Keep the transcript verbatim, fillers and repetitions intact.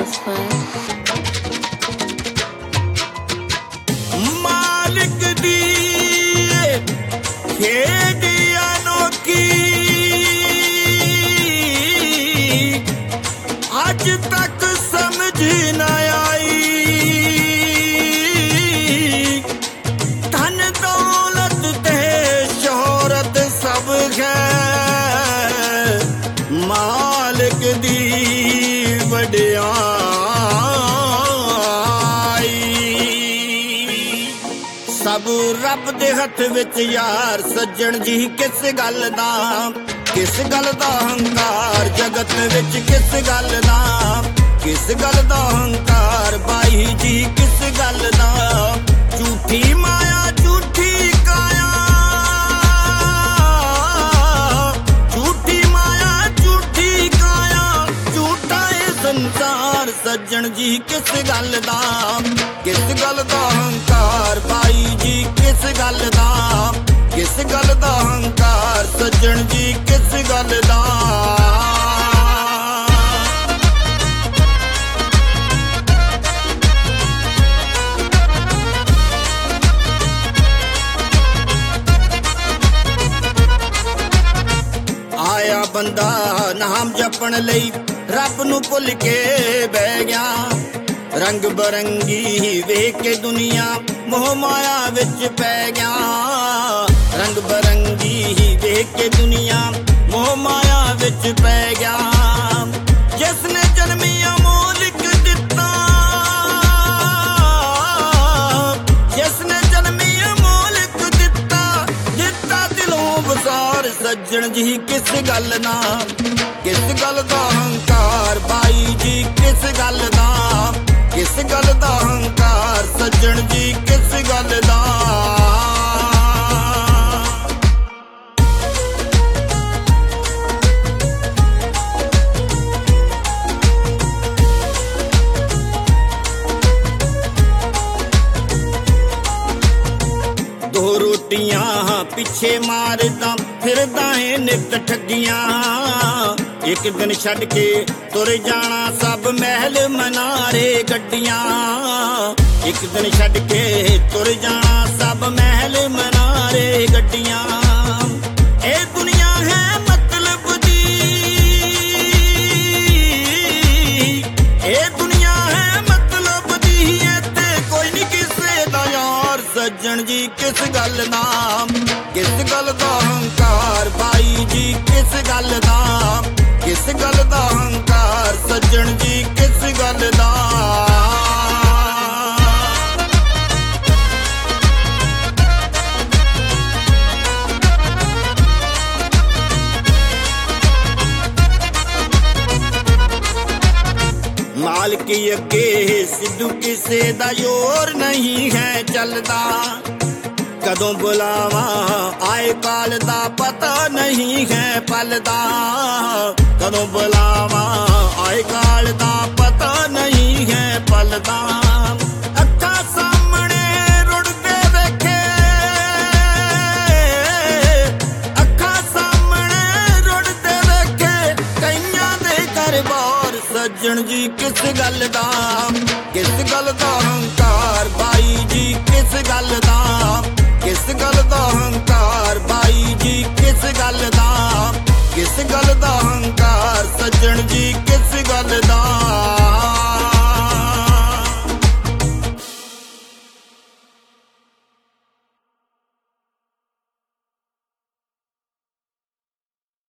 मालिक दी खेड अनोखी अज तक समझ न आई। धन दौलत ते शोहरत सब है मालिक दी वडियाई। सब रब दे हथ विच यार सज्जन जी किस गल दा किस गल दा हंकार जगत विच किस गल दा किस गल दा हंकार बाई जी किस गल दा। झूठी माया झूठी काया झूठी माया झूठी काया झूठा है संसार सज्जन जी किस गल दा किस गल दा हंकार बाई जी किस गल दा किस गल दा हंकार सज्जन जी किस गल दा। आया बंदा नाम जपण लई रब नू भुल के बह गया। रंग बरंगी वेख के दुनिया मोह माया विच पै गया। रंग बरंगी वेख के दुनिया मोह माया विच पै गया। जिसने जन्मिया मोलिक दिता जिसने जन्मिया मोलिक दिता दिता दिलों बसार सज्जन जी किस गल ना किस गल दा हंकार बाई जी किस गल दा किस गल दा हंकार सज्जन जी किस गल दा। दो रोटियां पिछे मारदा फिरदा है नित ठगियां। एक दिन छड़ के तुर जाना सब महल मनारे गड्डियां। एक दिन छड़ के तुर जाना सब महल मनारे गड्डियां। ए दुनिया है मतलब दी ए दुनिया है मतलब दी इत्थे कोई नहीं किसे दा यार सज्जन जी किस गल दा किस गल दा हंकार बाई जी किस गल दा किस गल दा हंकार सज्जन जी किस गल दा। माल के अगे सिद्धू किसे दा जोर नहीं है चलदा। कदों बुलावा आए काल दा पता नहीं है पलदा। कदों बुलावा आए काल दा पता नहीं है पलदा। अखा सामने रुड़दे वेखे अखा सामने रुड़दे वेखे कईयां दे घर बार सज्जन जी किस गल दा किस गल दा हंकार बाई जी किस गल दा किस गल दा हंकार बाई जी किस गल दा किस गल दा हंकार सज्जन जी किस गल दा।